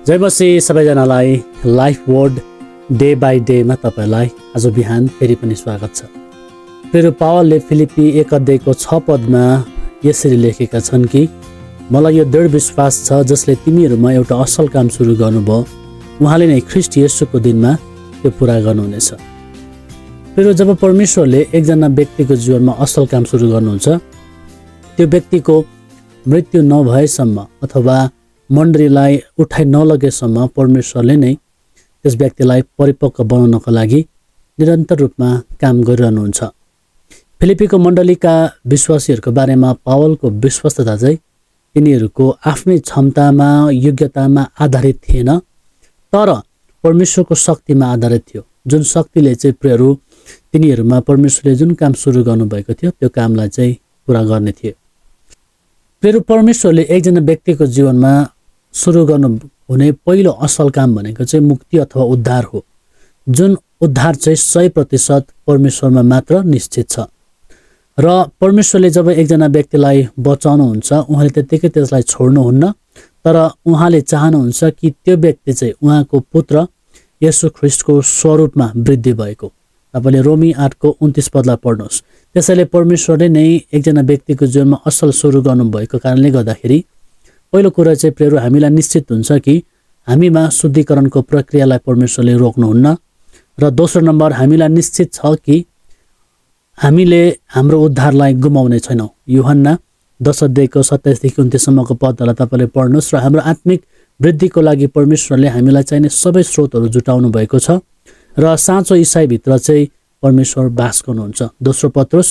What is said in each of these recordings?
जय मसीह सबैजनालाई life word day by डेमा तपाईँलाई आज बिहान फेरि पनि स्वागत छ। फेरि पावलले फिलिपी 1:6 यसरी लेखेका छन् कि मलाई यो दृढ विश्वास छ जसले तिमीहरूमा एउटा असल काम सुरु गर्नुभयो उहाँले नै ख्रीष्ट येशूको दिनमा त्यो पुरा गर्नुहुनेछ। फेरि जब परमेश्वरले एकजना व्यक्तिको जीवनमा असल काम सुरु गर्नुहुन्छ त्यो व्यक्तिको मृत्यु नभएसम्म अथवा मण्डलीलाई उठाइ नलगेसम्म परमेश्वरले नै त्यस व्यक्तिलाई परिपक्व बनाउनको लागि निरन्तर रूपमा काम गरिरहनुहुन्छ। फिलिपीको मण्डलीका विश्वासीहरूको बारेमा पावलको विश्वस्तता चाहिँ तिनीहरूको आफ्नै क्षमतामा योग्यतामा आधारित थिएन, तर परमेश्वरको शक्तिमा आधारित थियो। जुन शक्तिले चाहिँ प्रियहरू तिनीहरूमा परमेश्वरले जुन काम सुरु गर्नुभएको थियो त्यो कामलाई चाहिँ पुरा गर्ने थियो। फेरि परमेश्वरले एकजना व्यक्तिको जीवनमा सुरु गर्नु हुने पहिलो असल काम भनेको चाहिँ मुक्ति अथवा उद्धार हो, जुन उद्धार चाहिँ 100% परमेश्वरमा मात्र निश्चित छ। र परमेश्वरले जब एकजना व्यक्तिलाई बचाउनुहुन्छ उहाँले त्यत्तिकै त्यसलाई छोड्नुहुन्न, तर उहाँले चाहनुहुन्छ कि त्यो व्यक्ति चाहिँ उहाँको पुत्र येशू ख्रीष्टको स्वरूपमा वृद्धि भएको। तपाईँले रोमी 8:29 पढ्नुहोस्। त्यसैले परमेश्वरले नै एकजना व्यक्तिको जीवनमा असल सुरु गर्नुभएको कारणले गर्दाखेरि पहिलो कुरा चाहिँ प्रियहरू हामीलाई निश्चित हुन्छ कि हामीमा शुद्धिकरणको प्रक्रियालाई परमेश्वरले रोक्नुहुन्न। र दोस्रो नम्बर हामीलाई निश्चित छ कि हामीले हाम्रो उद्धारलाई गुमाउने छैनौँ। यूहन्ना 10:27-29 पदलाई तपाईँले पढ्नुहोस्। र हाम्रो आत्मिक वृद्धिको लागि परमेश्वरले हामीलाई चाहिने सबै स्रोतहरू जुटाउनु भएको छ र साँचो इसाईभित्र चाहिँ परमेश्वर बास गर्नुहुन्छ। दोस्रो पत्रुस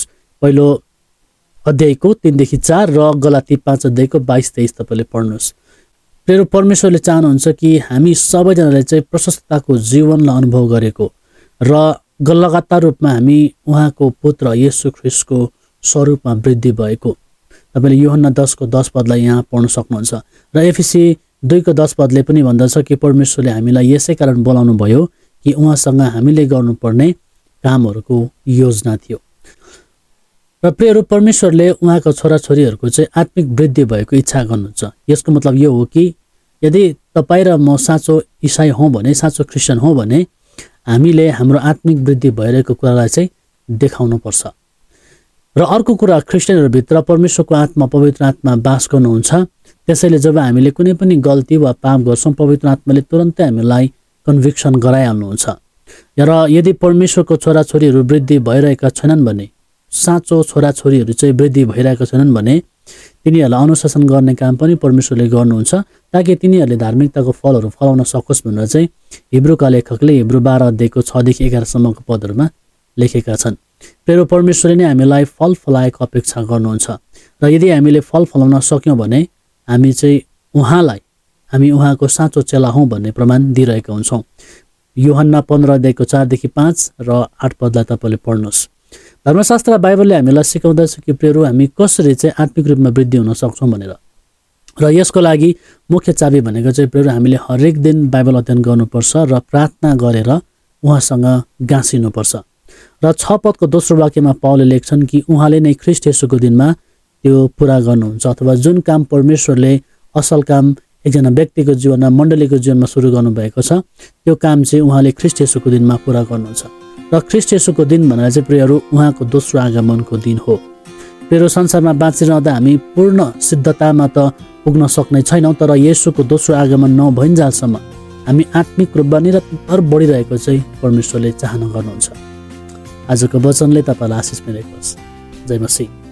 1:3-4 र गलाती 5:22-23 तपाईँले पढ्नुहोस्। फेरि परमेश्वरले चाहनुहुन्छ कि हामी सबैजनाले चाहिँ प्रशस्तताको जीवनलाई अनुभव गरेको र लगातार रूपमा हामी उहाँको पुत्र येशू ख्रीष्टको स्वरूपमा वृद्धि भएको। तपाईँले यूहन्ना 10:10 यहाँ पढ्न सक्नुहुन्छ। र एफिसी 2:10 पनि भन्दछ कि परमेश्वरले हामीलाई यसै कारण बोलाउनु भयो कि उहाँसँग हामीले गर्नुपर्ने कामहरूको योजना थियो। र प्रियहरू परमेश्वरले उहाँको छोराछोरीहरूको चाहिँ आत्मिक वृद्धि भएको इच्छा गर्नुहुन्छ। यसको मतलब यो हो कि यदि तपाईँ र म साँचो इसाई हौँ भने, साँचो क्रिस्चियन हौँ भने हामीले हाम्रो आत्मिक वृद्धि भइरहेको कुरालाई चाहिँ देखाउनु पर्छ। र अर्को कुरा क्रिस्चियनहरूभित्र परमेश्वरको आत्मा पवित्र आत्मा बास गर्नुहुन्छ। त्यसैले जब हामीले कुनै पनि गल्ती वा पाप गर्छौँ पवित्र आत्माले तुरन्तै हामीलाई कन्भिक्सन गराइहाल्नुहुन्छ। र यदि परमेश्वरको छोराछोरीहरू वृद्धि भइरहेका छैनन् भने, साँचो छोराछोरीहरू चाहिँ वृद्धि भइरहेका छैनन् भने तिनीहरूलाई अनुशासन गर्ने काम पनि परमेश्वरले गर्नुहुन्छ ताकि तिनीहरूले धार्मिकताको फलहरू फलाउन सकोस् भनेर चाहिँ हिब्रूका लेखकले हिब्रू 12:6-11 पदहरूमा लेखेका छन्। फेरि परमेश्वरले नै हामीलाई फल फलाएको अपेक्षा गर्नुहुन्छ र यदि हामीले फल फलाउन सक्यौँ भने हामी चाहिँ हामी उहाँको साँचो चेला हौँ भन्ने प्रमाण दिइरहेका हुन्छौँ। यूहन्ना 15:4-5 र 8 पदलाई तपाईँले पढ्नुहोस्। धर्मशास्त्र बाइबलले हामीलाई सिकाउँदछ कि प्रियहरू हामी कसरी चाहिँ आत्मिक रूपमा वृद्धि हुन सक्छौँ भनेर। र यसको लागि मुख्य चाबी भनेको चाहिँ प्रियहरू हामीले हरेक दिन बाइबल अध्ययन गर्नुपर्छ र प्रार्थना गरेर उहाँसँग गाँसिनुपर्छ। र 6 पदको दोस्रो वाक्यमा पावलले लेख्छन् कि उहाँले नै ख्रीष्ट येशूको दिनमा त्यो पुरा गर्नुहुन्छ, अथवा जुन काम परमेश्वरले असल काम एकजना व्यक्तिको जीवनमा मण्डलीको जीवनमा सुरु गर्नुभएको छ त्यो काम चाहिँ उहाँले ख्रीष्ट येशूको दिनमा पुरा गर्नुहुन्छ। र ख्रीष्ट येशूको दिन भनेर चाहिँ प्रियहरू उहाँको दोस्रो आगमनको दिन हो। प्रियहरू संसारमा बाँचिरहँदा हामी पूर्ण सिद्धतामा त पुग्न सक्ने छैनौँ, तर येशूको दोस्रो आगमन नभइन्जालसम्म हामी आत्मिक रूपमा निरन्तर बढिरहेको चाहिँ परमेश्वरले चाहना गर्नुहुन्छ। आजको वचनले तपाईँलाई आशिष मिलेको होस्। जय मसीह।